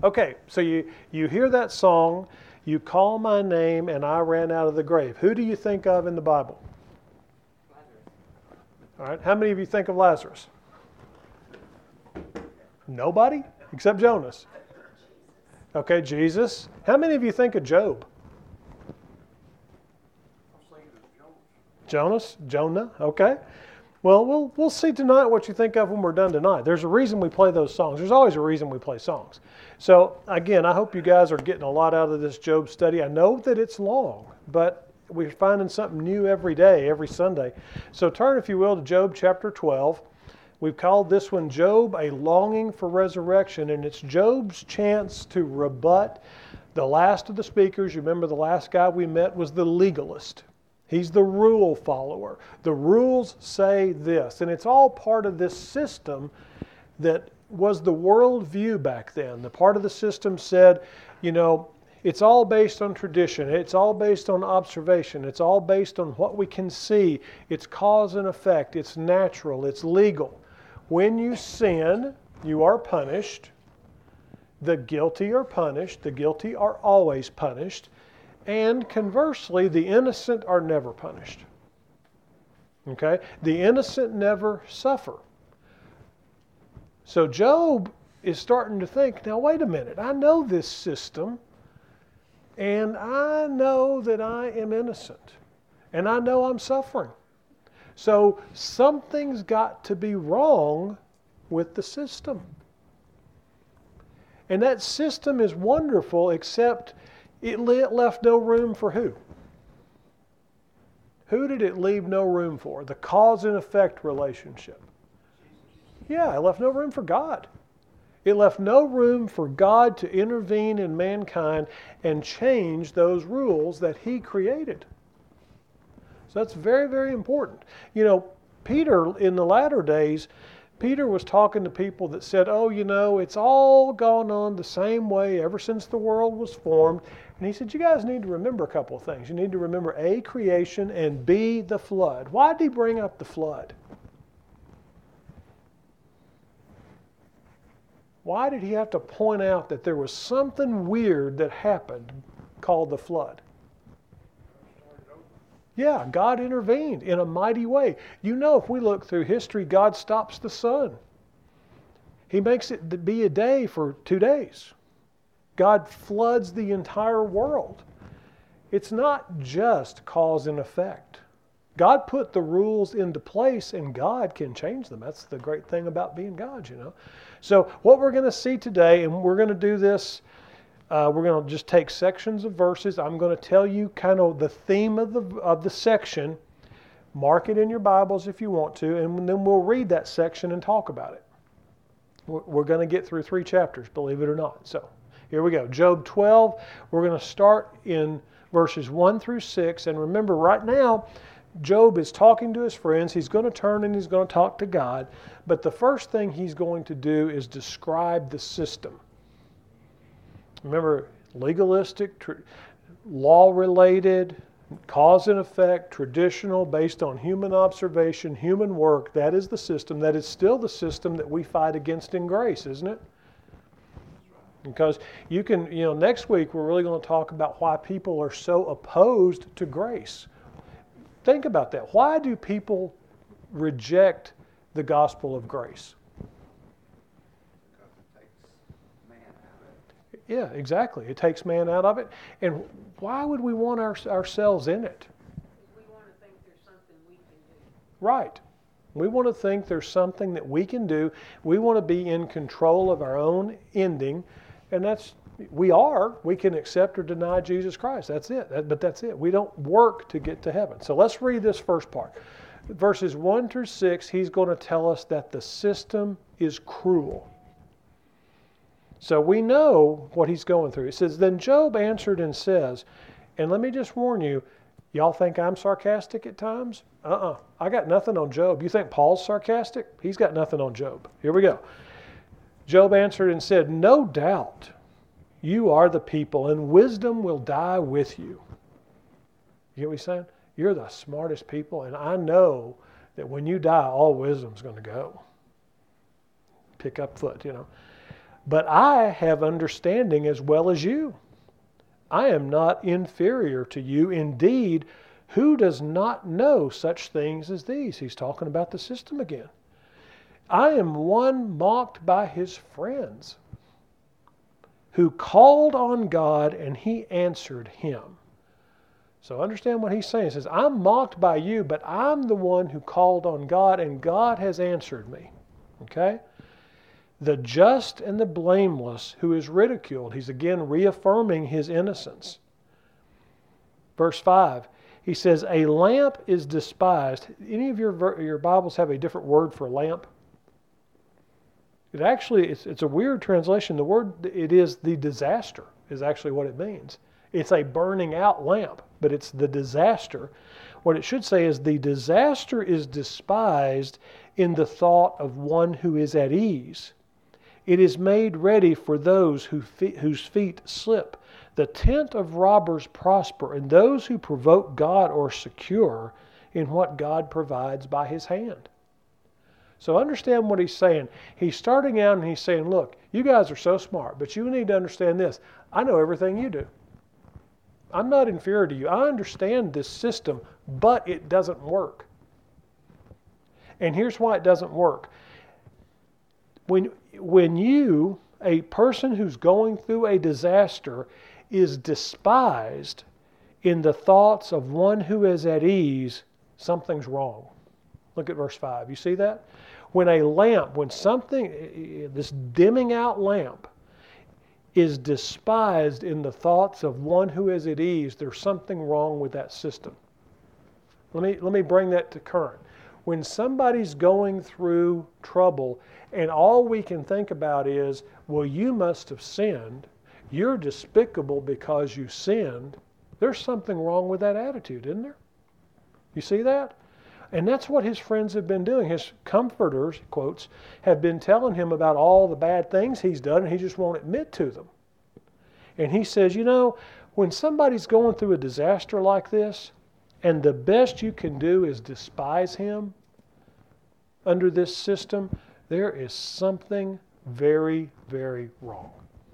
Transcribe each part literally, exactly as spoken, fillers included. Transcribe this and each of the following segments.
Okay, so you, you hear that song, you call my name and I ran out of the grave. Who do you think of in the Bible? Lazarus. All right, how many of you think of Lazarus? Nobody except Jonas. Okay, Jesus. How many of you think of Job? Jonas, Jonah, okay. Well, we'll we'll see tonight what you think of when we're done tonight. There's a reason we play those songs. There's always a reason we play songs. So, again, I hope you guys are getting a lot out of this Job study. I know that it's long, but we're finding something new every day, every Sunday. So turn, if you will, to Job chapter twelve. We've called this one Job, a longing for resurrection, and it's Job's chance to rebut the last of the speakers. You remember the last guy we met was the legalist. He's the rule follower. The rules say this, and it's all part of this system that was the world view back then. The part of the system said, you know, it's all based on tradition. It's all based on observation. It's all based on what we can see. It's cause and effect. It's natural. It's legal. When you sin, you are punished. The guilty are punished. The guilty are always punished. And conversely, the innocent are never punished. Okay? The innocent never suffer. So Job is starting to think, now wait a minute, I know this system, and I know that I am innocent, and I know I'm suffering. So something's got to be wrong with the system. And that system is wonderful, except it left no room for who? Who did it leave no room for? The cause and effect relationship. Yeah, it left no room for God. It left no room for God to intervene in mankind and change those rules that He created. So that's very, very important. You know, Peter, in the latter days, Peter was talking to people that said, oh, you know, it's all gone on the same way ever since the world was formed. And he said, you guys need to remember a couple of things. You need to remember A, creation, and B, the flood. Why did he bring up the flood? Why did he have to point out that there was something weird that happened called the flood? Yeah, God intervened in a mighty way. You know, if we look through history, God stops the sun. He makes it be a day for two days. God floods the entire world. It's not just cause and effect. God put the rules into place and God can change them. That's the great thing about being God, you know. So what we're going to see today, and we're going to do this, uh, we're going to just take sections of verses. I'm going to tell you kind of the theme of the, of the section. Mark it in your Bibles if you want to, and then we'll read that section and talk about it. We're, we're going to get through three chapters, believe it or not. So here we go. Job twelve, we're going to start in verses one through six. And remember, right now, Job is talking to his friends. He's going to turn and he's going to talk to God. But the first thing he's going to do is describe the system. Remember, legalistic, tr- law-related, cause and effect, traditional, based on human observation, human work. That is the system. That is still the system that we fight against in grace, isn't it? Because you can, you know, next week we're really going to talk about why people are so opposed to grace. Think about that. Why do people reject the gospel of grace? Because it takes man out of it. Yeah, exactly. It takes man out of it. And why would we want our, ourselves in it? We want to think there's something we can do. Right. We want to think there's something that we can do. We want to be in control of our own ending. And that's, we are. We can accept or deny Jesus Christ. That's it. That, but that's it. We don't work to get to heaven. So let's read this first part. Verses one through six, he's going to tell us that the system is cruel. So we know what he's going through. It says, then Job answered and says, and let me just warn you, y'all think I'm sarcastic at times? Uh-uh. I got nothing on Job. You think Paul's sarcastic? He's got nothing on Job. Here we go. Job answered and said, no doubt you are the people, and wisdom will die with you. You get what he's saying? You're the smartest people, and I know that when you die, all wisdom's going to go. Pick up foot, you know. But I have understanding as well as you. I am not inferior to you. Indeed, who does not know such things as these? He's talking about the system again. I am one mocked by his friends, who called on God and he answered him. So understand what he's saying. He says, I'm mocked by you, but I'm the one who called on God and God has answered me. Okay? The just and the blameless who is ridiculed. He's again reaffirming his innocence. Verse five, he says, a lamp is despised. Any of your, your Bibles have a different word for lamp? It actually, it's, it's a weird translation. The word, it is the disaster, is actually what it means. It's a burning out lamp, but it's the disaster. What it should say is the disaster is despised in the thought of one who is at ease. It is made ready for those who fe- whose feet slip. The tent of robbers prosper, and those who provoke God are secure in what God provides by his hand. So understand what he's saying. He's starting out and he's saying, look, you guys are so smart, but you need to understand this. I know everything you do. I'm not inferior to you. I understand this system, but it doesn't work. And here's why it doesn't work. When, when you, a person who's going through a disaster, is despised in the thoughts of one who is at ease, something's wrong. Look at verse five. You see that? When a lamp, when something, this dimming out lamp, is despised in the thoughts of one who is at ease, there's something wrong with that system. Let me, let me bring that to current. When somebody's going through trouble and all we can think about is, well, you must have sinned, you're despicable because you sinned, there's something wrong with that attitude, isn't there? You see that? And that's what his friends have been doing. His comforters, quotes, have been telling him about all the bad things he's done, and he just won't admit to them. And he says, you know, when somebody's going through a disaster like this, and the best you can do is despise him under this system, there is something very, very wrong.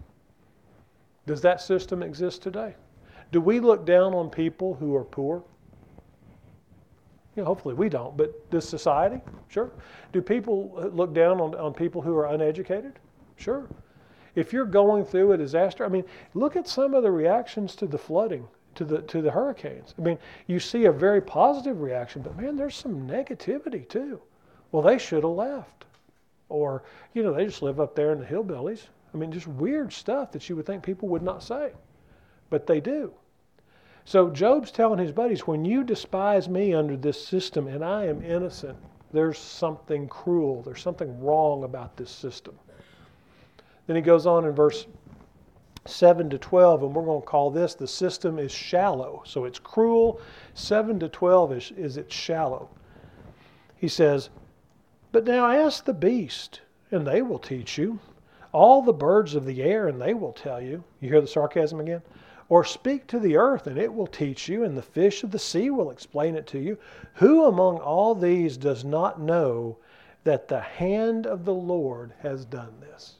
Does that system exist today? Do we look down on people who are poor? You know, hopefully we don't, but does society? Sure. Do people look down on, on people who are uneducated? Sure. If you're going through a disaster, I mean, look at some of the reactions to the flooding, to the to the hurricanes. I mean, you see a very positive reaction, but man, there's some negativity too. Well, they should have left. Or, you know, they just live up there in the hillbillies. I mean, just weird stuff that you would think people would not say, but they do. So Job's telling his buddies, when you despise me under this system and I am innocent, there's something cruel, there's something wrong about this system. Then he goes on in verse seven to twelve, and we're going to call this, the system is shallow. So it's cruel. seven to twelve is, is it's shallow. He says, but now ask the beast, and they will teach you. All the birds of the air, and they will tell you. You hear the sarcasm again? Or speak to the earth, and it will teach you, and the fish of the sea will explain it to you. Who among all these does not know that the hand of the Lord has done this?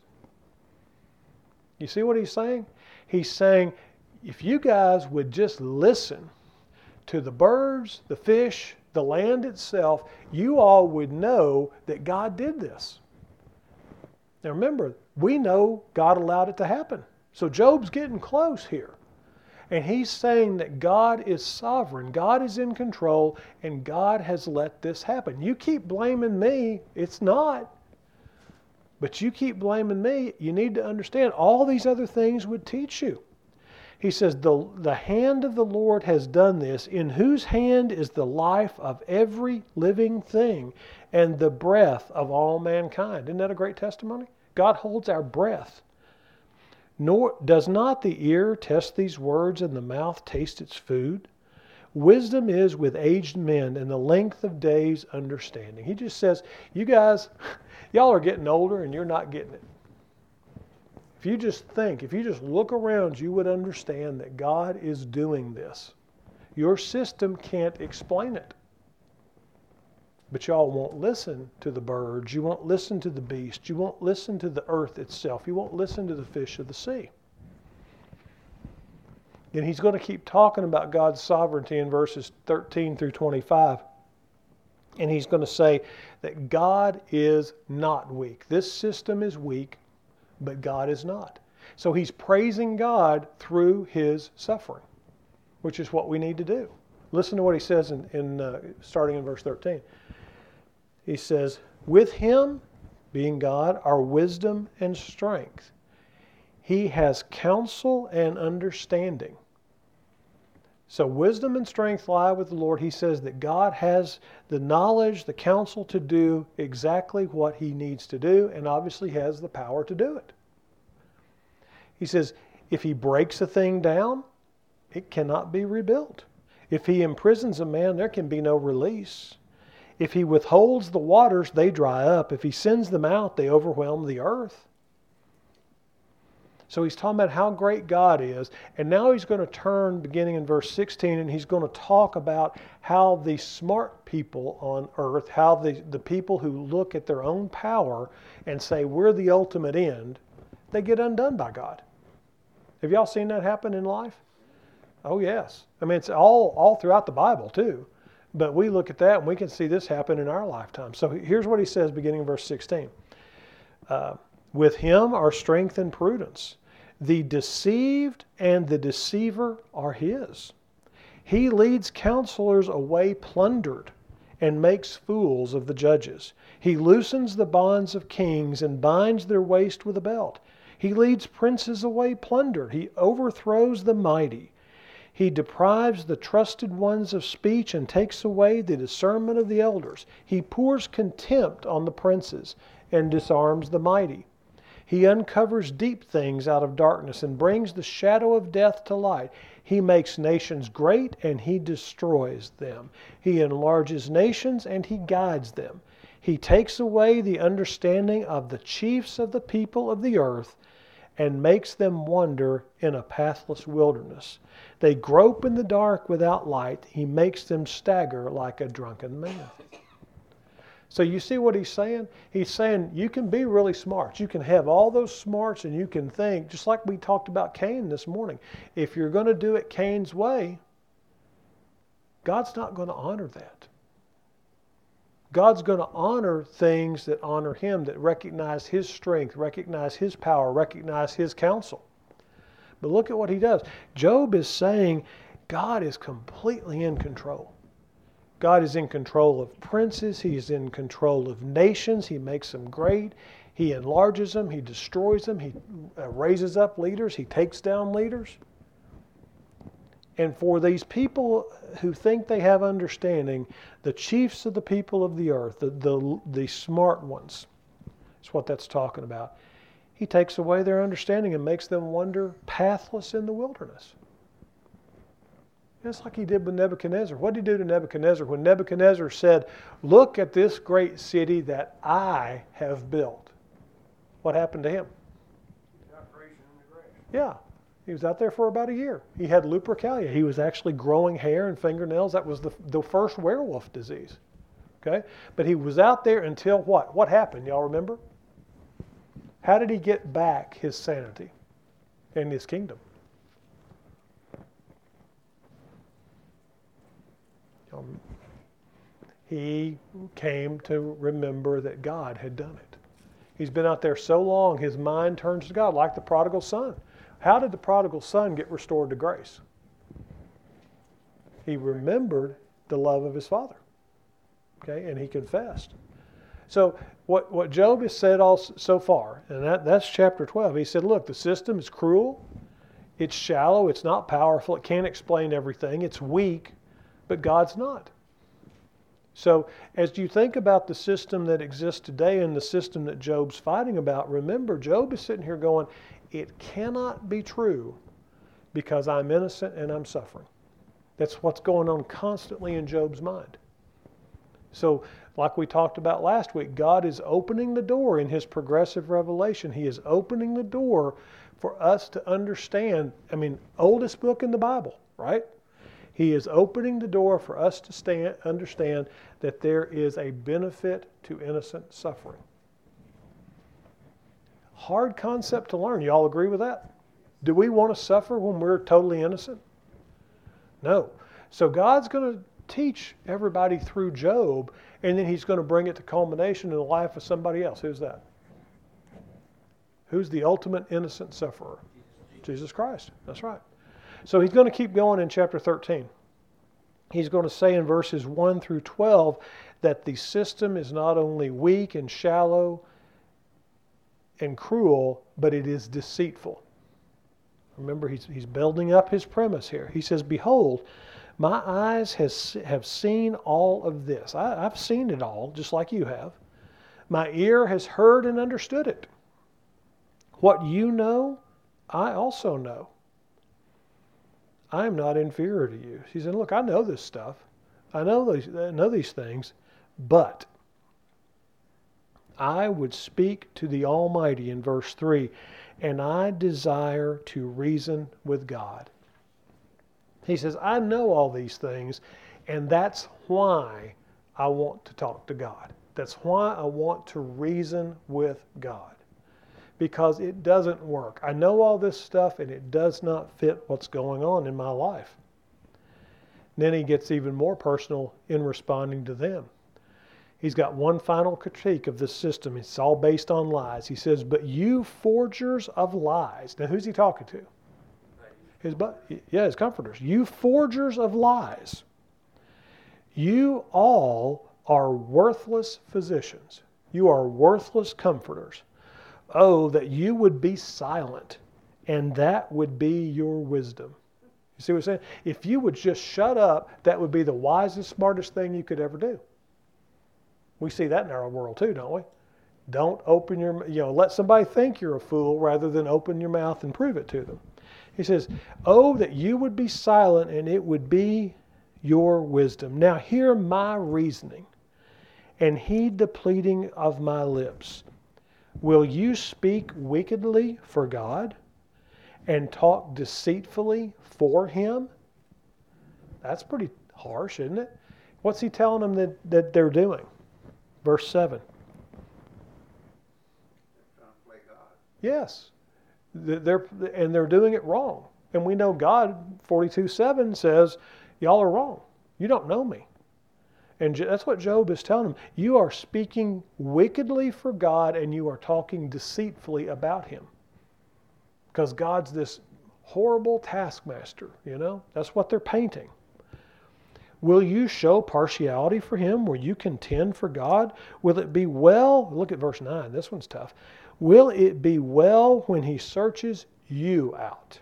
You see what he's saying? He's saying, if you guys would just listen to the birds, the fish, the land itself, you all would know that God did this. Now remember, we know God allowed it to happen. So Job's getting close here. And he's saying that God is sovereign, God is in control, and God has let this happen. You keep blaming me, it's not. But you keep blaming me, you need to understand all these other things would teach you. He says, the, the hand of the Lord has done this, in whose hand is the life of every living thing and the breath of all mankind. Isn't that a great testimony? God holds our breath. Nor does not the ear test these words and the mouth taste its food? Wisdom is with aged men and the length of days understanding. He just says, you guys, y'all are getting older and you're not getting it. If you just think, if you just look around, you would understand that God is doing this. Your system can't explain it. But y'all won't listen to the birds. You won't listen to the beast. You won't listen to the earth itself. You won't listen to the fish of the sea. And he's going to keep talking about God's sovereignty in verses thirteen through twenty-five. And he's going to say that God is not weak. This system is weak, but God is not. So he's praising God through his suffering, which is what we need to do. Listen to what he says in, in uh, starting in verse thirteen. He says, with him, being God, are wisdom and strength. He has counsel and understanding. So wisdom and strength lie with the Lord. He says that God has the knowledge, the counsel to do exactly what he needs to do, and obviously has the power to do it. He says, if he breaks a thing down, it cannot be rebuilt. If he imprisons a man, there can be no release. If he withholds the waters, they dry up. If he sends them out, they overwhelm the earth. So he's talking about how great God is. And now he's going to turn, beginning in verse sixteen, and he's going to talk about how the smart people on earth, how the, the people who look at their own power and say, we're the ultimate end, they get undone by God. Have y'all seen that happen in life? Oh, yes. I mean, it's all, all throughout the Bible, too. But we look at that and we can see this happen in our lifetime. So here's what he says beginning in verse sixteen. Uh, with him are strength and prudence. The deceived and the deceiver are his. He leads counselors away plundered and makes fools of the judges. He loosens the bonds of kings and binds their waist with a belt. He leads princes away plundered. He overthrows the mighty. He deprives the trusted ones of speech and takes away the discernment of the elders. He pours contempt on the princes and disarms the mighty. He uncovers deep things out of darkness and brings the shadow of death to light. He makes nations great and he destroys them. He enlarges nations and he guides them. He takes away the understanding of the chiefs of the people of the earth and makes them wander in a pathless wilderness. They grope in the dark without light. He makes them stagger like a drunken man. So you see what he's saying? He's saying you can be really smart. You can have all those smarts and you can think, just like we talked about Cain this morning. If you're going to do it Cain's way, God's not going to honor that. God's going to honor things that honor him, that recognize his strength, recognize his power, recognize his counsel. But look at what he does. Job is saying God is completely in control. God is in control of princes. He's in control of nations. He makes them great. He enlarges them. He destroys them. He raises up leaders. He takes down leaders. And for these people who think they have understanding, the chiefs of the people of the earth, the, the, the smart ones, that's what that's talking about. He takes away their understanding and makes them wander pathless in the wilderness. It's like he did with Nebuchadnezzar. What did he do to Nebuchadnezzar when Nebuchadnezzar said, look at this great city that I have built? What happened to him? Yeah. He was out there for about a year. He had lupercalia. He was actually growing hair and fingernails. That was the, the first werewolf disease. Okay? But he was out there until what? What happened? Y'all remember? How did he get back his sanity and his kingdom? Um, he came to remember that God had done it. He's been out there so long, his mind turns to God, like the prodigal son. How did the prodigal son get restored to grace? He remembered the love of his father. Okay, and he confessed. So what, what Job has said all so far, and that, that's chapter twelve, he said, look, the system is cruel, it's shallow, it's not powerful, it can't explain everything, it's weak, but God's not. So as you think about the system that exists today and the system that Job's fighting about, remember, Job is sitting here going, it cannot be true because I'm innocent and I'm suffering. That's what's going on constantly in Job's mind. So like we talked about last week, God is opening the door in his progressive revelation. He is opening the door for us to understand, I mean, oldest book in the Bible, right? He is opening the door for us to stand, understand that there is a benefit to innocent suffering. Hard concept to learn. You all agree with that? Do we want to suffer when we're totally innocent? No. So God's going to teach everybody through Job, and then he's going to bring it to culmination in the life of somebody else. Who's that? Who's the ultimate innocent sufferer? Jesus Christ. That's right. So he's going to keep going in chapter thirteen. He's going to say in verses one through twelve that the system is not only weak and shallow and cruel, but it is deceitful. Remember, he's, he's building up his premise here. He says, behold, my eyes has, have seen all of this. I, I've seen it all, just like you have. My ear has heard and understood it. What you know, I also know. I am not inferior to you. He said, look, I know this stuff. I know these, I know these things, but I would speak to the Almighty in verse three, and I desire to reason with God. He says, I know all these things, and that's why I want to talk to God. That's why I want to reason with God. Because it doesn't work. I know all this stuff, and it does not fit what's going on in my life. And then he gets even more personal in responding to them. He's got one final critique of this system. It's all based on lies. He says, but you forgers of lies. Now, who's he talking to? His, yeah, his comforters. You forgers of lies. You all are worthless physicians. You are worthless comforters. Oh, that you would be silent, and that would be your wisdom. You see what I'm saying? If you would just shut up, that would be the wisest, smartest thing you could ever do. We see that in our world too, don't we? Don't open your, you know, let somebody think you're a fool rather than open your mouth and prove it to them. He says, oh, that you would be silent, and it would be your wisdom. Now hear my reasoning, and heed the pleading of my lips. Will you speak wickedly for God and talk deceitfully for Him? That's pretty harsh, isn't it? What's he telling them that, that they're doing? Verse seven. They're trying to play God. Yes. They're, and they're doing it wrong. And we know God, forty-two seven says, y'all are wrong. You don't know me. And that's what Job is telling them. You are speaking wickedly for God, and you are talking deceitfully about Him. Because God's this horrible taskmaster, you know? That's what they're painting. Will you show partiality for Him? Will you contend for God? Will it be well? Look at verse nine. This one's tough. Will it be well when He searches you out?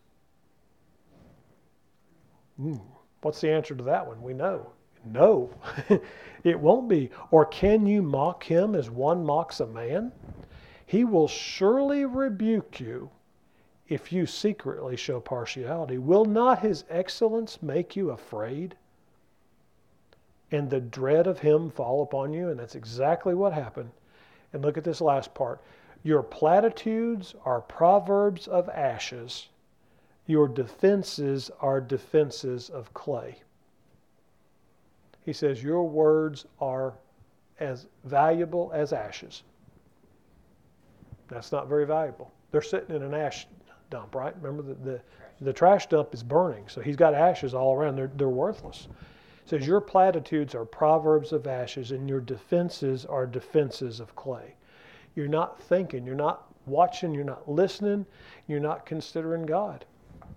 Mm. What's the answer to that one? We know. No, it won't be. Or can you mock Him as one mocks a man? He will surely rebuke you if you secretly show partiality. Will not His excellence make you afraid? And the dread of Him fall upon you? And that's exactly what happened. And look at this last part. Your platitudes are proverbs of ashes. Your defenses are defenses of clay. He says, your words are as valuable as ashes. That's not very valuable. They're sitting in an ash dump, right? Remember, the, the, the trash dump is burning, so he's got ashes all around. They're, they're worthless. He says, your platitudes are proverbs of ashes, and your defenses are defenses of clay. You're not thinking, you're not watching, you're not listening, you're not considering God.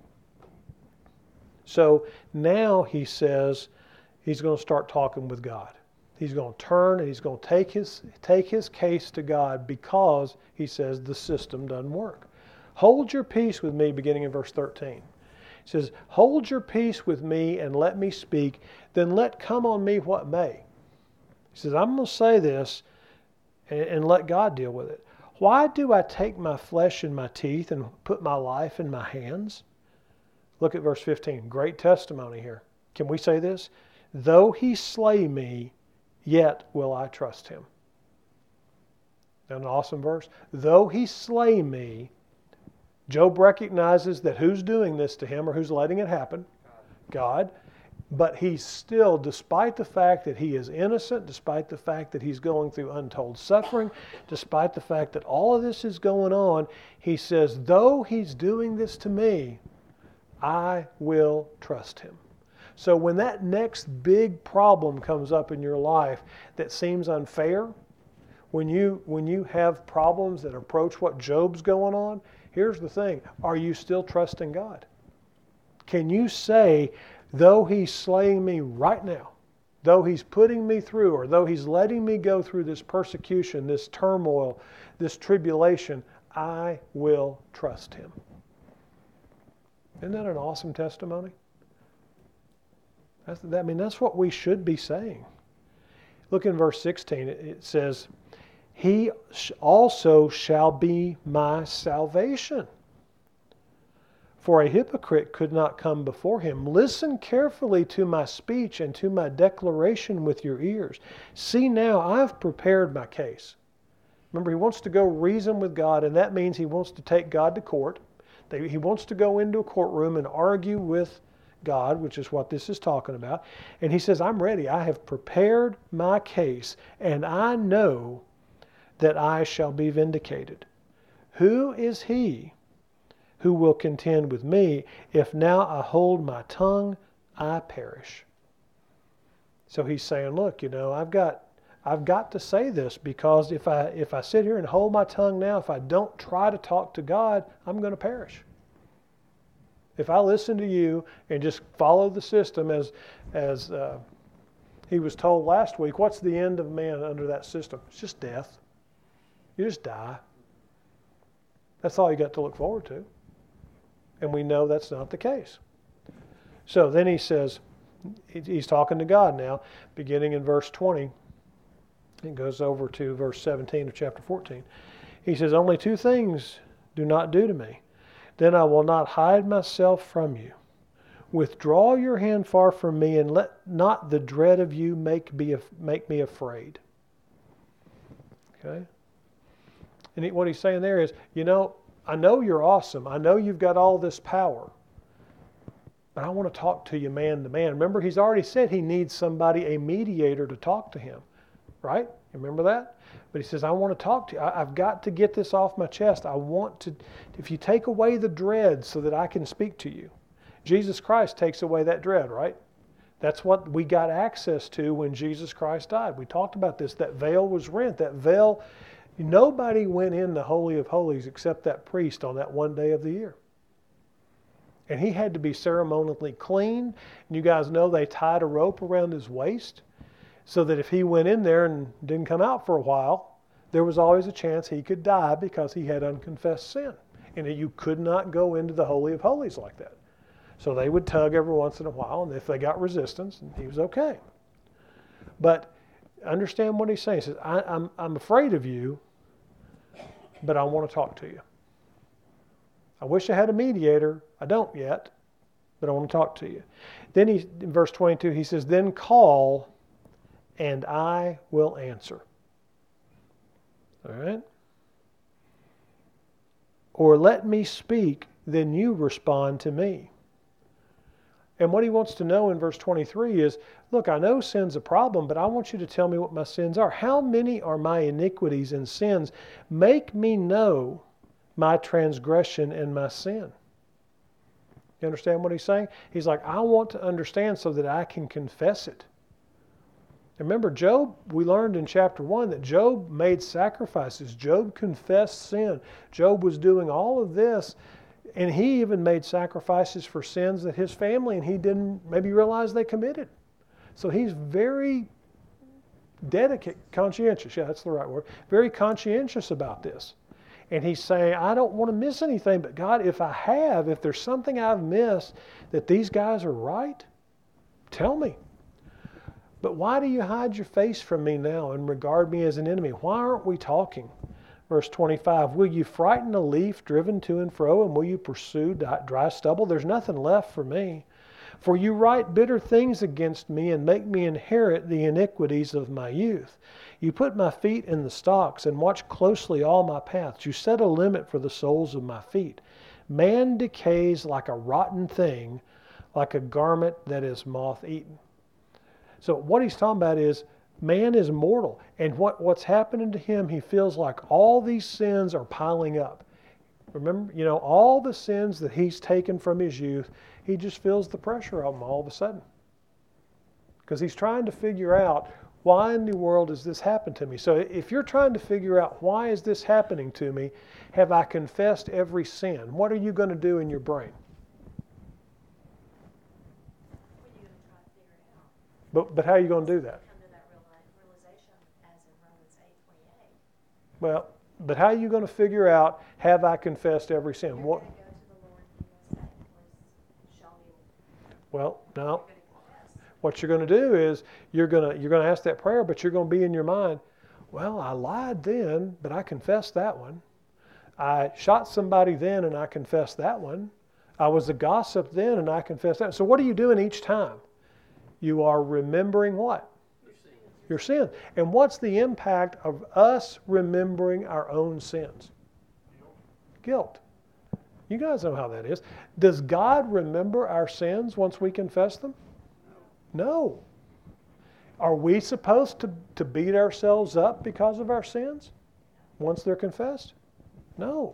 So now he says, he's going to start talking with God. He's going to turn and he's going to take his, take his case to God because, he says, the system doesn't work. Hold your peace with me, beginning in verse thirteen. He says, hold your peace with me and let me speak, then let come on me what may. He says, I'm going to say this and, and let God deal with it. Why do I take my flesh in my teeth and put my life in my hands? Look at verse fifteen. Great testimony here. Can we say this? Though he slay me, yet will I trust him. An awesome verse. Though he slay me, Job recognizes that who's doing this to him or who's letting it happen? God. But he's still, despite the fact that he is innocent, despite the fact that he's going through untold suffering, despite the fact that all of this is going on, he says, though he's doing this to me, I will trust him. So when that next big problem comes up in your life that seems unfair, when you, when you have problems that approach what Job's going on, here's the thing. Are you still trusting God? Can you say, though he's slaying me right now, though he's putting me through, or though he's letting me go through this persecution, this turmoil, this tribulation, I will trust him? Isn't that an awesome testimony? That's, I mean, that's what we should be saying. Look in verse sixteen. It, it says, he also shall be my salvation. For a hypocrite could not come before him. Listen carefully to my speech and to my declaration with your ears. See now, I've prepared my case. Remember, he wants to go reason with God, and that means he wants to take God to court. He wants to go into a courtroom and argue with God, which is what this is talking about. And he says, I'm ready. I have prepared my case, and I know that I shall be vindicated. Who is he who will contend with me? If now I hold my tongue, I perish. So he's saying, look, you know, I've got I've got to say this, because if I if I sit here and hold my tongue now, if I don't try to talk to God, I'm going to perish. If I listen to you and just follow the system as as uh, he was told last week, what's the end of man under that system? It's just death. You just die. That's all you got to look forward to. And we know that's not the case. So then he says, he's talking to God now, beginning in verse twenty. It goes over to verse seventeen of chapter fourteen. He says, only two things do not do to me. Then I will not hide myself from you. Withdraw your hand far from me, and let not the dread of you make, be, make me afraid. Okay? And he, what he's saying there is, you know, I know you're awesome. I know you've got all this power. But I want to talk to you man to man. Remember, he's already said he needs somebody, a mediator, to talk to him. Right? You remember that? But he says, I want to talk to you. I, I've got to get this off my chest. I want to, if you take away the dread so that I can speak to you. Jesus Christ takes away that dread, right? That's what we got access to when Jesus Christ died. We talked about this. That veil was rent. That veil, nobody went in the Holy of Holies except that priest on that one day of the year. And he had to be ceremonially clean. And you guys know they tied a rope around his waist so that if he went in there and didn't come out for a while, there was always a chance he could die because he had unconfessed sin. And you could not go into the Holy of Holies like that. So they would tug every once in a while, and if they got resistance, he was okay. But understand what he's saying. He says, I, I'm, I'm afraid of you, but I want to talk to you. I wish I had a mediator. I don't yet, but I want to talk to you. Then he, in verse twenty-two, he says, then call, and I will answer. All right? Or let me speak, then you respond to me. And what he wants to know in verse twenty-three is, look, I know sin's a problem, but I want you to tell me what my sins are. How many are my iniquities and sins? Make me know my transgression and my sin. You understand what he's saying? He's like, I want to understand so that I can confess it. Remember, Job, we learned in chapter one that Job made sacrifices. Job confessed sin. Job was doing all of this, and he even made sacrifices for sins that his family and he didn't maybe realize they committed. So he's very dedicated, conscientious, yeah, that's the right word, very conscientious about this. And he's saying, I don't want to miss anything, but God, if I have, if there's something I've missed that these guys are right, tell me. But why do you hide your face from me now and regard me as an enemy? Why aren't we talking? Verse twenty-five, will you frighten a leaf driven to and fro, and will you pursue dry stubble? There's nothing left for me. For you write bitter things against me and make me inherit the iniquities of my youth. You put my feet in the stocks and watch closely all my paths. You set a limit for the soles of my feet. Man decays like a rotten thing, like a garment that is moth-eaten. So what he's talking about is man is mortal. And what, what's happening to him, he feels like all these sins are piling up. Remember, you know, all the sins that he's taken from his youth, he just feels the pressure of them all of a sudden. Because he's trying to figure out, why in the world has this happened to me? So if you're trying to figure out, why is this happening to me? Have I confessed every sin? What are you going to do in your brain? Well, you're going to try to figure it out. But, but how are you going to do that? Come to that reali- realization as in Romans eight twenty-eight. Well, but how are you going to figure out, have I confessed every sin? You're What? going to go to the Lord and you're going to say, please show me. Well, no. You're going to confess. What you're going to do is you're going to you're going to ask that prayer, but you're going to be in your mind, well, I lied then, but I confessed that one. I shot somebody then, and I confessed that one. I was a gossip then, and I confessed that. So what are you doing each time? You are remembering what? Your sin. And what's the impact of us remembering our own sins? Guilt. You guys know how that is. Does God remember our sins once we confess them? No. Are we supposed to, to beat ourselves up because of our sins once they're confessed? No.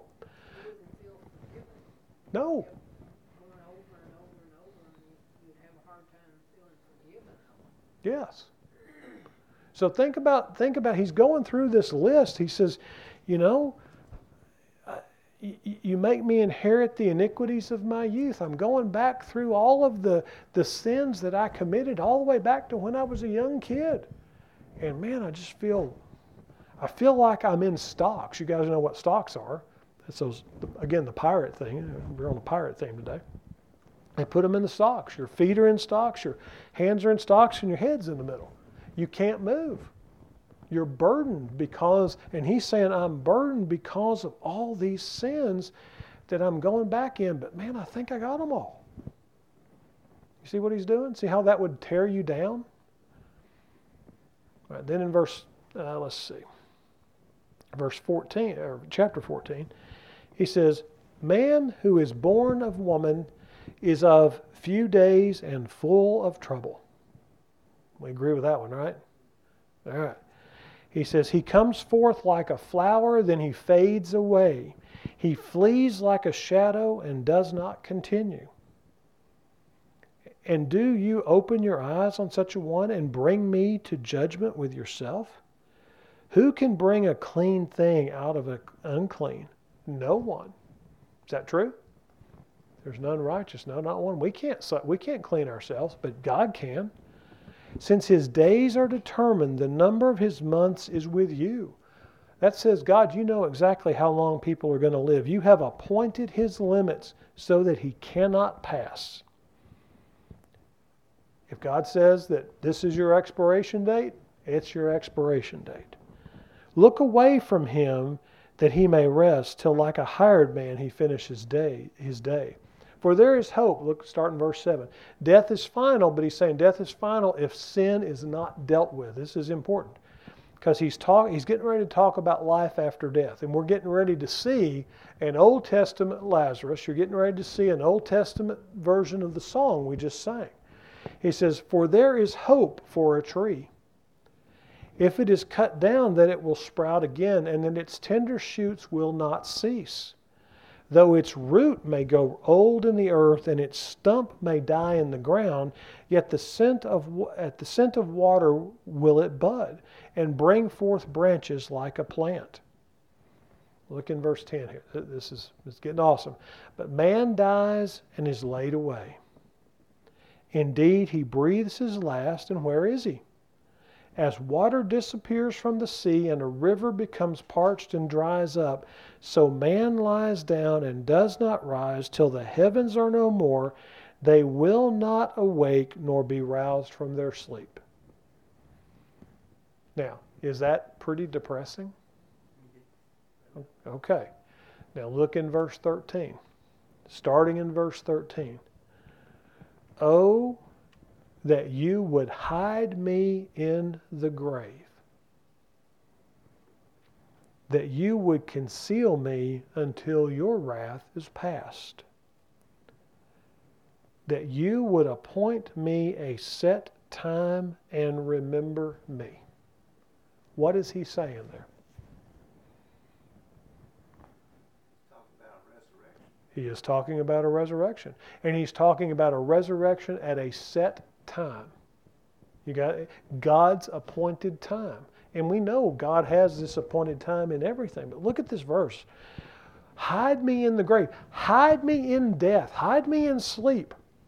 No. Going over and over and over, and you- you'd have a hard time feeling forgiven of them. Yes. So think about, think about, he's going through this list. He says, you know, uh, y- y- you make me inherit the iniquities of my youth. I'm going back through all of the, the sins that I committed all the way back to when I was a young kid. And man, I just feel, I feel like I'm in stocks. You guys know what stocks are. It's those, again, the pirate thing. We're on the pirate theme today. They put them in the stocks. Your feet are in stocks, your hands are in stocks, and your head's in the middle. You can't move. You're burdened because, and he's saying, I'm burdened because of all these sins that I'm going back in, but man, I think I got them all. You see what he's doing? See how that would tear you down? All right, then in verse, uh, let's see, verse fourteen, or chapter fourteen, he says, man who is born of woman is of few days and full of trouble. We agree with that one, right? All right. He says, he comes forth like a flower, then he fades away. He flees like a shadow and does not continue. And do you open your eyes on such a one and bring me to judgment with yourself? Who can bring a clean thing out of an unclean? No one. Is that true? There's none righteous, no, not one. We can't, we can't clean ourselves, but God can. Since his days are determined, the number of his months is with you. That says, God, you know exactly how long people are going to live. You have appointed his limits so that he cannot pass. If God says that this is your expiration date, it's your expiration date. Look away from him that he may rest till like a hired man he finish his day, his day. For there is hope. Look, start in verse seven. Death is final, but he's saying death is final if sin is not dealt with. This is important because he's talk, he's getting ready to talk about life after death. And we're getting ready to see an Old Testament Lazarus. You're getting ready to see an Old Testament version of the song we just sang. He says, for there is hope for a tree. If it is cut down, then it will sprout again, and then its tender shoots will not cease. Though its root may go old in the earth and its stump may die in the ground, yet the scent of, at the scent of water will it bud and bring forth branches like a plant. Look in verse ten here. This is it's getting awesome. But man dies and is laid away. Indeed, he breathes his last, and where is he? As water disappears from the sea and a river becomes parched and dries up, so man lies down and does not rise till the heavens are no more. They will not awake nor be roused from their sleep. Now, is that pretty depressing? Okay. Now look in verse thirteen. Starting in verse thirteen. Oh, that you would hide me in the grave, that you would conceal me until your wrath is past. that you would appoint me a set time and remember me. What is he saying there? Talk about resurrection. He is talking about a resurrection. And he's talking about a resurrection at a set time. You got it? God's appointed time. And we know God has this appointed time in everything. But look at this verse. Hide me in the grave. Hide me in death. Hide me in sleep.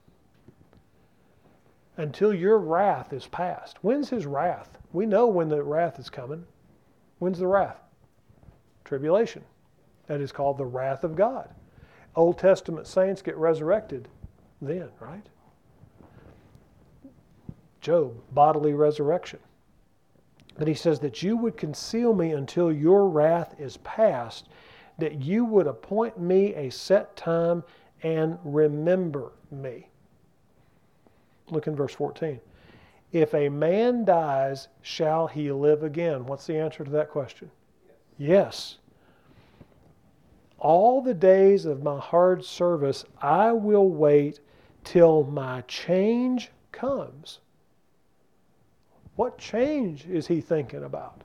Until your wrath is past. When's his wrath? We know when the wrath is coming. When's the wrath? Tribulation. That is called the wrath of God. Old Testament saints get resurrected then, right? Job, bodily resurrection. But he says that you would conceal me until your wrath is past, that you would appoint me a set time and remember me. Look in verse fourteen. If a man dies, shall he live again? What's the answer to that question? Yes. Yes. All the days of my hard service, I will wait till my change comes. What change is he thinking about?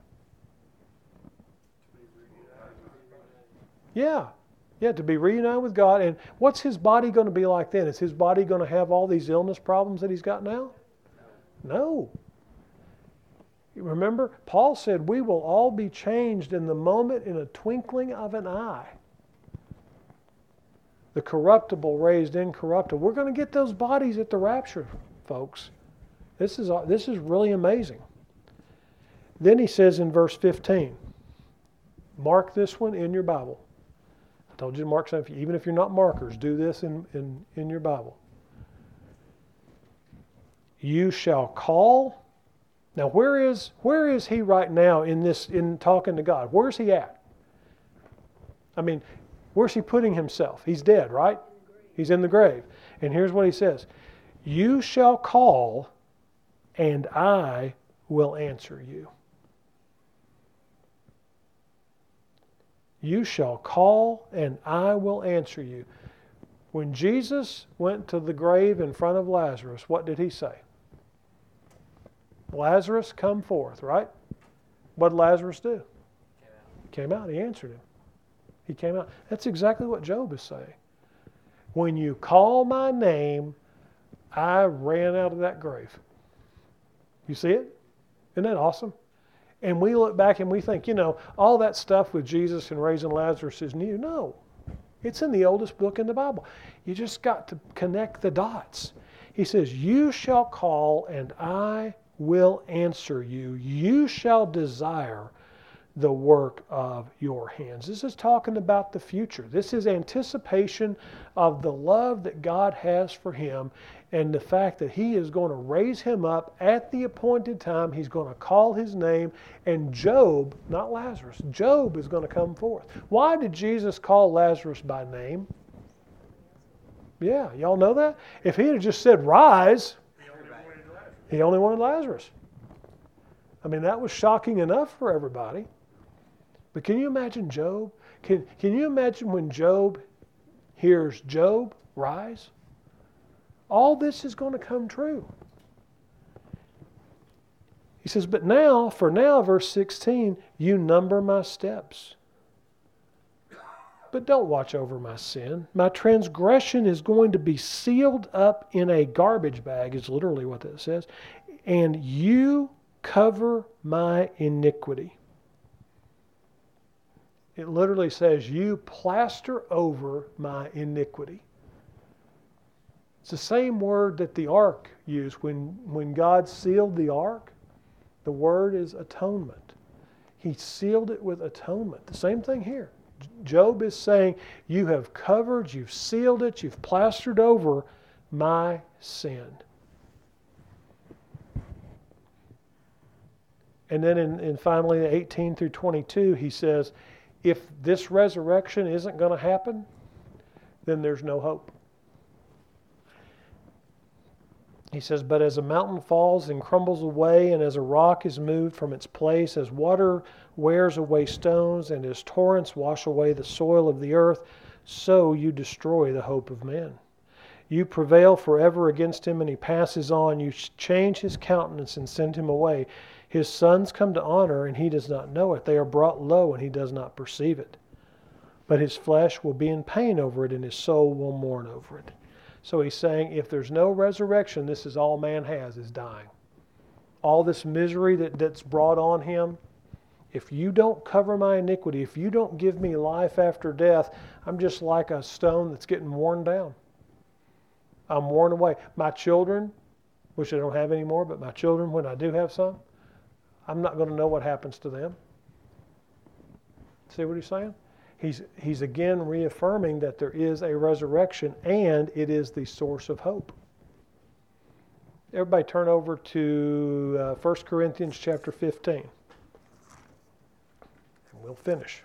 Yeah. Yeah, to be reunited with God. And what's his body going to be like then? Is his body going to have all these illness problems that he's got now? No. You remember, Paul said, we will all be changed in the moment, in a twinkling of an eye. The corruptible raised incorruptible. We're going to get those bodies at the rapture, folks. This is, this is really amazing. Then he says in verse fifteen, mark this one in your Bible. I told you to mark something. Even if you're not markers, do this in, in, in your Bible. You shall call. Now, where is where is he right now in this in talking to God? Where's he at? I mean, where's he putting himself? He's dead, right? He's in the grave. And here's what he says. You shall call, and I will answer you. You shall call, and I will answer you. When Jesus went to the grave in front of Lazarus, what did he say? Lazarus, come forth, right? What did Lazarus do? Came out. Came out. He answered him. He came out. That's exactly what Job is saying. When you call my name, I ran out of that grave. You see it? Isn't that awesome? And we look back and we think, you know, all that stuff with Jesus and raising Lazarus is new. No. It's in the oldest book in the Bible. You just got to connect the dots. He says, you shall call and I will answer you. You shall desire the work of your hands. This is talking about the future. This is anticipation of the love that God has for him and the fact that he is going to raise him up at the appointed time. He's going to call his name, and Job, not Lazarus, Job is going to come forth. Why did Jesus call Lazarus by name? Yeah, y'all know that? If he had just said rise, he only wanted Lazarus. I mean, that was shocking enough for everybody. But can you imagine Job? Can, can you imagine when Job hears Job rise? All this is going to come true. He says, but now, for now, verse sixteen, you number my steps. But don't watch over my sin. My transgression is going to be sealed up in a garbage bag, is literally what that says. And you cover my iniquity. It literally says, you plaster over my iniquity. It's the same word that the ark used. When, when God sealed the ark, the word is atonement. He sealed it with atonement. The same thing here. Job is saying, you have covered, you've sealed it, you've plastered over my sin. And then in, in finally eighteen through twenty-two, he says, if this resurrection isn't going to happen, then there's no hope. He says, but as a mountain falls and crumbles away, and as a rock is moved from its place, as water wears away stones, and as torrents wash away the soil of the earth, so you destroy the hope of men. You prevail forever against him, and he passes on. You change his countenance and send him away. His sons come to honor, and he does not know it. They are brought low, and he does not perceive it. But his flesh will be in pain over it, and his soul will mourn over it. So he's saying, if there's no resurrection, this is all man has, is dying. All this misery that, that's brought on him, if you don't cover my iniquity, if you don't give me life after death, I'm just like a stone that's getting worn down. I'm worn away. My children, which I don't have anymore, but my children, when I do have some, I'm not going to know what happens to them. See what he's saying? He's, he's again reaffirming that there is a resurrection and it is the source of hope. Everybody turn over to uh, First Corinthians chapter fifteen. And we'll finish.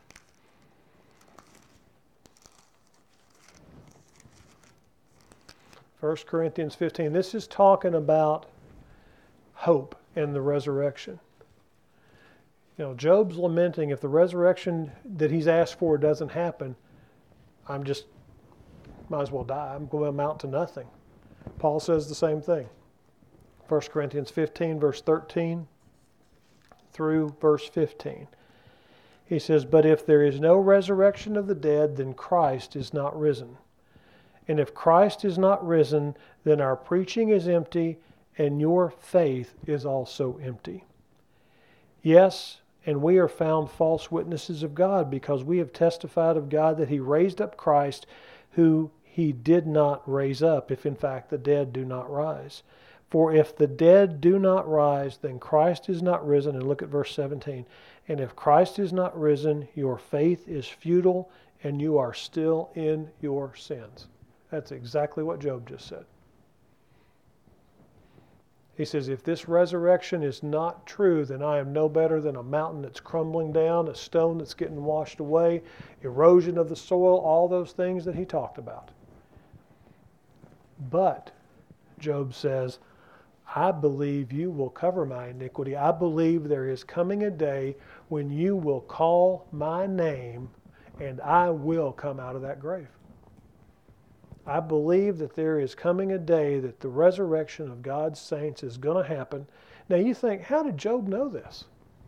First Corinthians fifteen. This is talking about hope and the resurrection. You know, Job's lamenting if the resurrection that he's asked for doesn't happen, I'm just, might as well die. I'm going to amount to nothing. Paul says the same thing. First Corinthians fifteen, verse thirteen through verse fifteen. He says, but if there is no resurrection of the dead, then Christ is not risen. And if Christ is not risen, then our preaching is empty, and your faith is also empty. Yes, and we are found false witnesses of God, because we have testified of God that he raised up Christ, who he did not raise up, if in fact the dead do not rise. For if the dead do not rise, then Christ is not risen. And look at verse seventeen. And if Christ is not risen, your faith is futile, and you are still in your sins. That's exactly what Job just said. He says, if this resurrection is not true, then I am no better than a mountain that's crumbling down, a stone that's getting washed away, erosion of the soil, all those things that he talked about. But, Job says, I believe you will cover my iniquity. I believe there is coming a day when you will call my name, and I will come out of that grave. I believe that there is coming a day that the resurrection of God's saints is going to happen. Now you think, how did Job know this?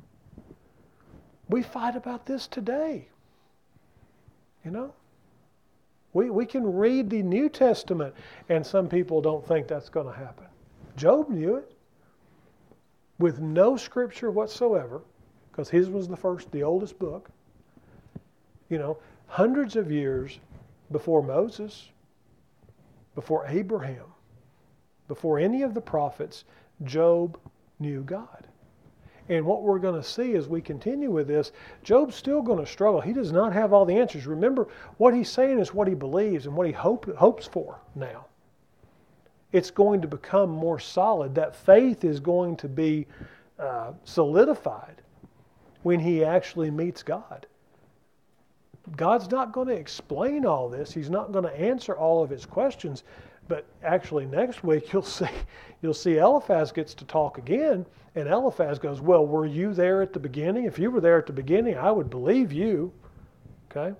We fight about this today. You know? We, we can read the New Testament, and some people don't think that's going to happen. Job knew it with no scripture whatsoever, because his was the first, the oldest book. You know, hundreds of years before Moses, before Abraham, before any of the prophets, Job knew God. And what we're going to see as we continue with this, Job's still going to struggle. He does not have all the answers. Remember, what he's saying is what he believes and what he hope, hopes for now. It's going to become more solid. That faith is going to be uh, solidified when he actually meets God. God's not going to explain all this. He's not going to answer all of his questions. But actually next week you'll see you'll see Eliphaz gets to talk again, and Eliphaz goes, well, were you there at the beginning? If you were there at the beginning, I would believe you. Okay?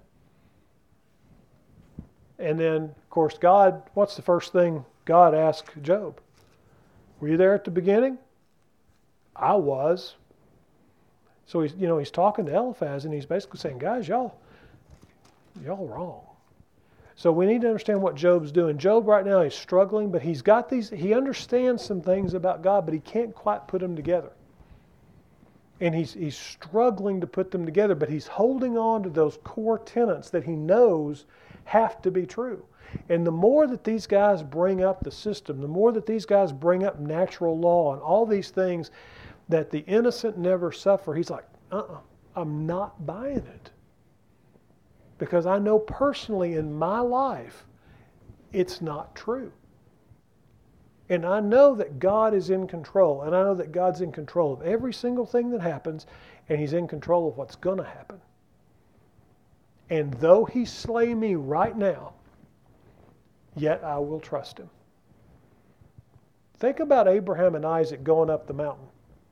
And then, of course, God, what's the first thing God asked Job? Were you there at the beginning? I was. So he's, you know, he's talking to Eliphaz, and he's basically saying, guys, y'all, y'all wrong. So we need to understand what Job's doing. Job right now is struggling, but he's got these, he understands some things about God, but he can't quite put them together. And he's, he's struggling to put them together, but he's holding on to those core tenets that he knows have to be true. And the more that these guys bring up the system, the more that these guys bring up natural law and all these things that the innocent never suffer, he's like, uh-uh, I'm not buying it. Because I know personally in my life, it's not true. And I know that God is in control. And I know that God's in control of every single thing that happens. And He's in control of what's going to happen. And though He slay me right now, yet I will trust Him. Think about Abraham and Isaac going up the mountain.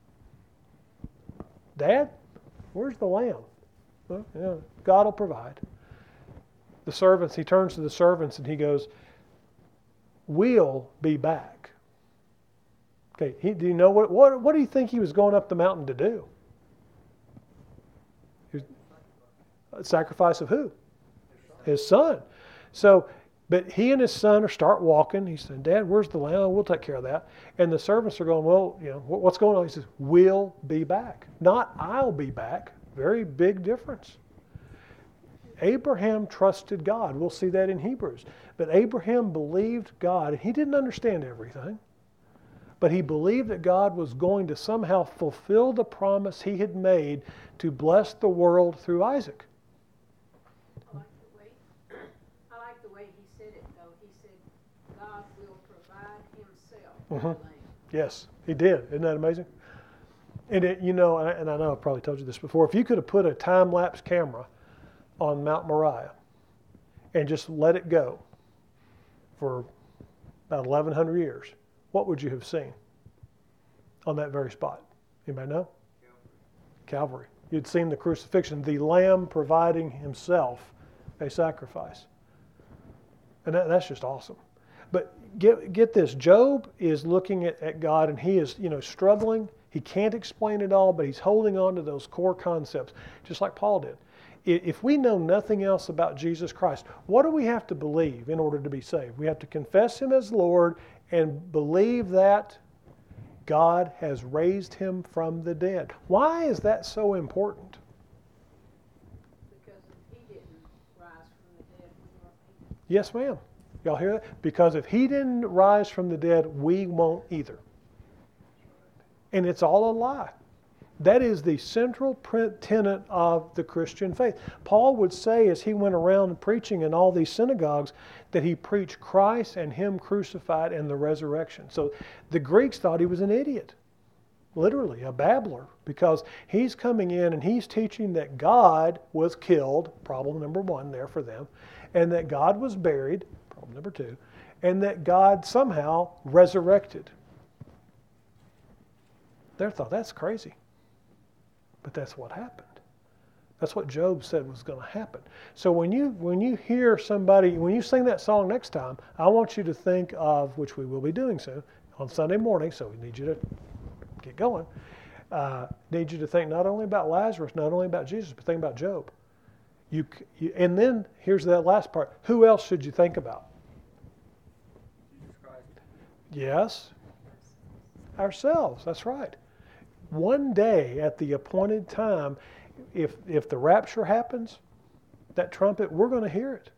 Dad, where's the lamb? Well, yeah, God will provide. The servants, he turns to the servants and he goes, will be back. Okay, he, do you know what, what, what do you think he was going up the mountain to do? He was, a sacrifice of who? His son. So, but he and his son are start walking. He said, Dad, where's the lamb? We'll take care of that. And the servants are going, well, you know, what, what's going on? He says, we'll be back. Not I'll be back. Very big difference. Abraham trusted God. We'll see that in Hebrews. But Abraham believed God. He didn't understand everything. But he believed that God was going to somehow fulfill the promise he had made to bless the world through Isaac. I like the way, I like the way he said it, though. He said, God will provide himself Mhm. the lamb. Yes, he did. Isn't that amazing? And it, you know, and I, and I know I've probably told you this before, if you could have put a time-lapse camera on Mount Moriah and just let it go for about eleven hundred years, what would you have seen on that very spot? Anybody know? Calvary. You'd seen the crucifixion, the Lamb providing himself a sacrifice. And that, that's just awesome. But get get this, Job is looking at, at God and he is, you know, struggling. He can't explain it all, but he's holding on to those core concepts, just like Paul did. If we know nothing else about Jesus Christ, what do we have to believe in order to be saved? We have to confess him as Lord and believe that God has raised him from the dead. Why is that so important? Because if he didn't rise from the dead, we won't either. Yes, ma'am. Y'all hear that? Because if he didn't rise from the dead, we won't either. And it's all a lie. That is the central tenet of the Christian faith. Paul would say as he went around preaching in all these synagogues that he preached Christ and him crucified and the resurrection. So the Greeks thought he was an idiot, literally a babbler, because he's coming in and he's teaching that God was killed, problem number one there for them, and that God was buried, problem number two, and that God somehow resurrected. They thought, that's crazy. But that's what happened. That's what Job said was going to happen. So when you when you hear somebody, when you sing that song next time, I want you to think of, which we will be doing soon, on Sunday morning, so we need you to get going, uh, need you to think not only about Lazarus, not only about Jesus, but think about Job. You, you And then, here's that last part. Who else should you think about? Jesus Christ. Yes, ourselves, that's right. One day at the appointed time, if if the rapture happens, that trumpet, we're going to hear it.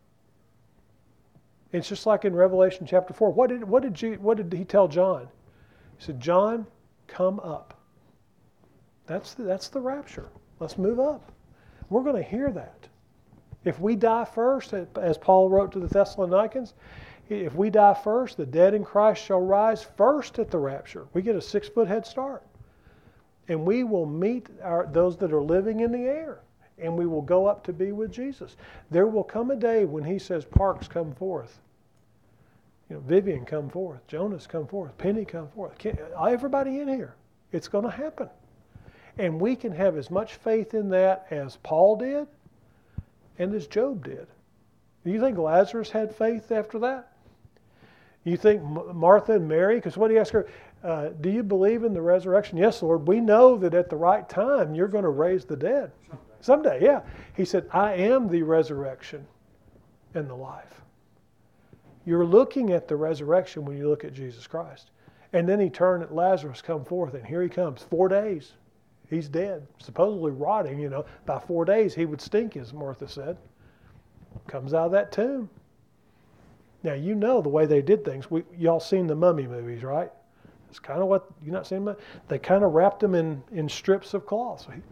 It's just like in Revelation chapter four. What did what did you what did he tell John? He said, John, come up. That's the, that's the rapture. Let's move up. We're going to hear that. If we die first, as Paul wrote to the Thessalonians, if we die first, the dead in Christ shall rise first at the rapture. We get a six-foot head start. And we will meet our, those that are living in the air. And we will go up to be with Jesus. There will come a day when he says, Parks, come forth. You know, Vivian, come forth. Jonas, come forth. Penny, come forth. Everybody in here. It's going to happen. And we can have as much faith in that as Paul did and as Job did. Do you think Lazarus had faith after that? You think Martha and Mary, because what did he ask her? Uh, do you believe in the resurrection? Yes, Lord. We know that at the right time you're going to raise the dead. Someday. Someday, yeah. He said, I am the resurrection and the life. You're looking at the resurrection when you look at Jesus Christ. And then he turned at Lazarus, come forth, and here he comes. Four days. He's dead, supposedly rotting, you know. By four days he would stink, as Martha said. Comes out of that tomb. Now, you know the way they did things. We, y'all seen the Mummy movies, right? It's kind of what, you not seen them? They kind of wrapped him in, in strips of cloth. So he's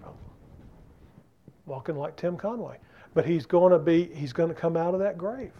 walking like Tim Conway. But he's going to be, he's going to come out of that grave.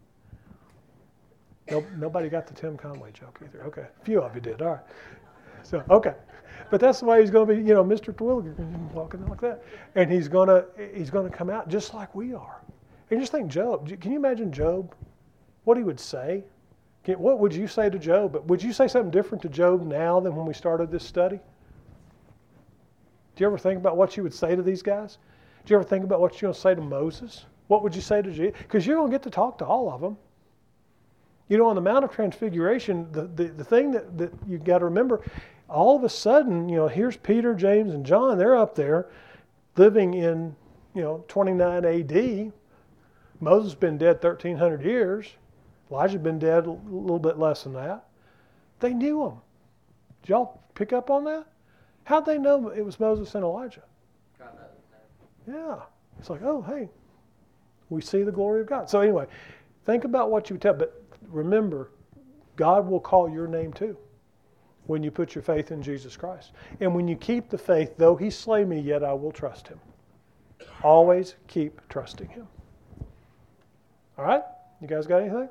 No, nobody got the Tim Conway joke either. Okay, a few of you did. All right. So, okay. But that's the way he's going to be, you know, Mister Terwilliger, walking like that. And he's going to, he's going to come out just like we are. And just think Job. Can you imagine Job? What he would say? What would you say to Job? But would you say something different to Job now than when we started this study? Do you ever think about what you would say to these guys? Do you ever think about what you're going to say to Moses? What would you say to Jesus? Because you're going to get to talk to all of them. You know, on the Mount of Transfiguration, the, the, the thing that, that you've got to remember, all of a sudden, you know, here's Peter, James, and John. They're up there living in, you know, twenty-nine A D. Moses has been dead thirteen hundred years. Elijah's been dead a little bit less than that. They knew him. Did y'all pick up on that? How'd they know it was Moses and Elijah? God knows. Yeah. It's like, oh, hey, we see the glory of God. So anyway, think about what you tell. But remember, God will call your name too when you put your faith in Jesus Christ. And when you keep the faith, though he slay me, yet I will trust him. Always keep trusting him. All right? You guys got anything?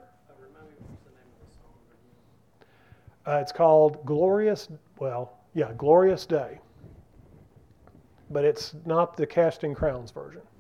Uh, it's called Glorious, well, yeah, Glorious Day. But it's not the Casting Crowns version.